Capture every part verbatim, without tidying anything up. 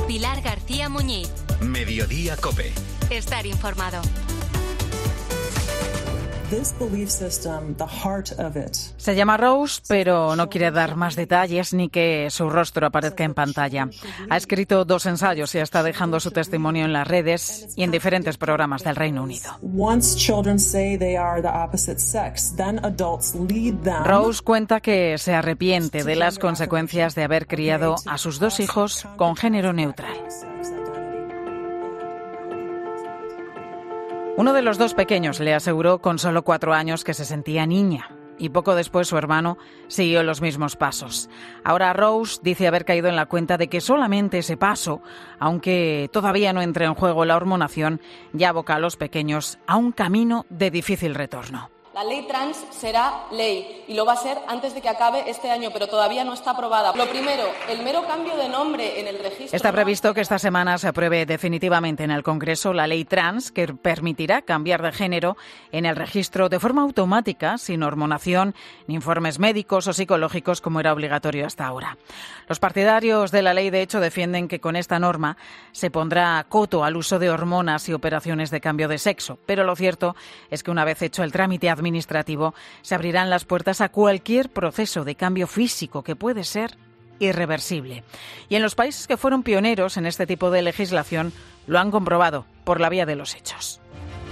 Pilar García Muñiz. Mediodía COPE. Estar informado. Se llama Rose, pero no quiere dar más detalles ni que su rostro aparezca en pantalla. Ha escrito dos ensayos y está dejando su testimonio en las redes y en diferentes programas del Reino Unido. Rose cuenta que se arrepiente de las consecuencias de haber criado a sus dos hijos con género neutral. Uno de los dos pequeños le aseguró con solo cuatro años que se sentía niña y poco después su hermano siguió los mismos pasos. Ahora Rose dice haber caído en la cuenta de que solamente ese paso, aunque todavía no entre en juego la hormonación, ya aboca a los pequeños a un camino de difícil retorno. La ley trans será ley y lo va a ser antes de que acabe este año, pero todavía no está aprobada. Lo primero, el mero cambio de nombre en el registro. Está previsto que esta semana se apruebe definitivamente en el Congreso la ley trans, que permitirá cambiar de género en el registro de forma automática, sin hormonación, ni informes médicos o psicológicos como era obligatorio hasta ahora. Los partidarios de la ley, de hecho, defienden que con esta norma se pondrá coto al uso de hormonas y operaciones de cambio de sexo, pero lo cierto es que una vez hecho el trámite administrativo, se abrirán las puertas a cualquier proceso de cambio físico que puede ser irreversible. Y en los países que fueron pioneros en este tipo de legislación lo han comprobado por la vía de los hechos.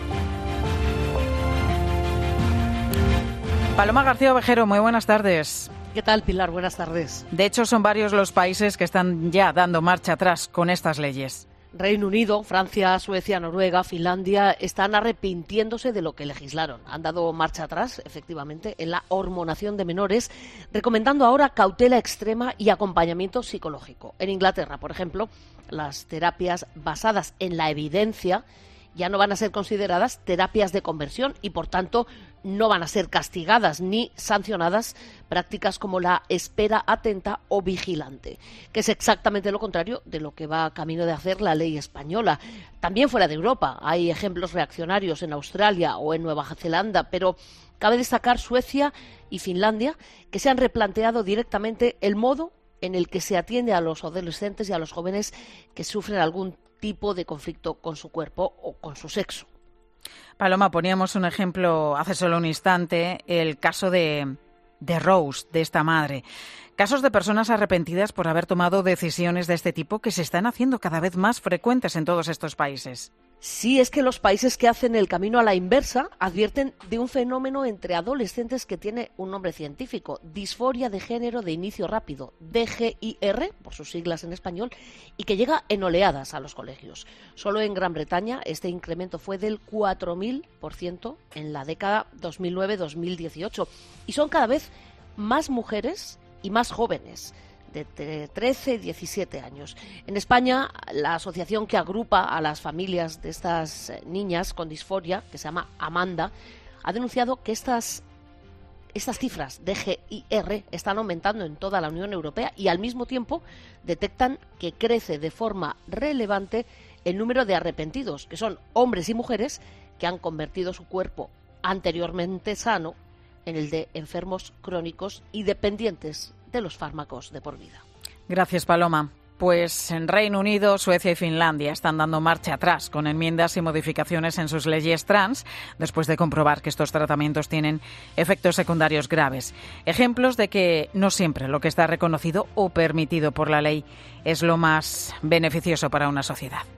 Paloma García Ovejero, muy buenas tardes. ¿Qué tal, Pilar? Buenas tardes. De hecho, son varios los países que están ya dando marcha atrás con estas leyes. Reino Unido, Francia, Suecia, Noruega, Finlandia están arrepintiéndose de lo que legislaron. Han dado marcha atrás, efectivamente, en la hormonación de menores, recomendando ahora cautela extrema y acompañamiento psicológico. En Inglaterra, por ejemplo, las terapias basadas en la evidencia ya no van a ser consideradas terapias de conversión y, por tanto, no van a ser castigadas ni sancionadas prácticas como la espera atenta o vigilante, que es exactamente lo contrario de lo que va camino de hacer la ley española. También fuera de Europa hay ejemplos reaccionarios en Australia o en Nueva Zelanda, pero cabe destacar Suecia y Finlandia, que se han replanteado directamente el modo en el que se atiende a los adolescentes y a los jóvenes que sufren algún tipo de conflicto con su cuerpo o con su sexo. Paloma, poníamos un ejemplo hace solo un instante, el caso de, de Rose, de esta madre. Casos de personas arrepentidas por haber tomado decisiones de este tipo que se están haciendo cada vez más frecuentes en todos estos países. Sí, es que los países que hacen el camino a la inversa advierten de un fenómeno entre adolescentes que tiene un nombre científico, disforia de género de inicio rápido, D G I R, por sus siglas en español, y que llega en oleadas a los colegios. Solo en Gran Bretaña este incremento fue del cuatro mil por ciento en la década dos mil nueve dos mil dieciocho, y son cada vez más mujeres y más jóvenes, de trece a diecisiete años. En España, la asociación que agrupa a las familias de estas niñas con disforia, que se llama Amanda, ha denunciado que estas, estas cifras de D G I R están aumentando en toda la Unión Europea y al mismo tiempo detectan que crece de forma relevante el número de arrepentidos, que son hombres y mujeres que han convertido su cuerpo anteriormente sano en el de enfermos crónicos y dependientes de los fármacos de por vida. Gracias, Paloma. Pues en Reino Unido, Suecia y Finlandia están dando marcha atrás con enmiendas y modificaciones en sus leyes trans, después de comprobar que estos tratamientos tienen efectos secundarios graves. Ejemplos de que no siempre lo que está reconocido o permitido por la ley es lo más beneficioso para una sociedad.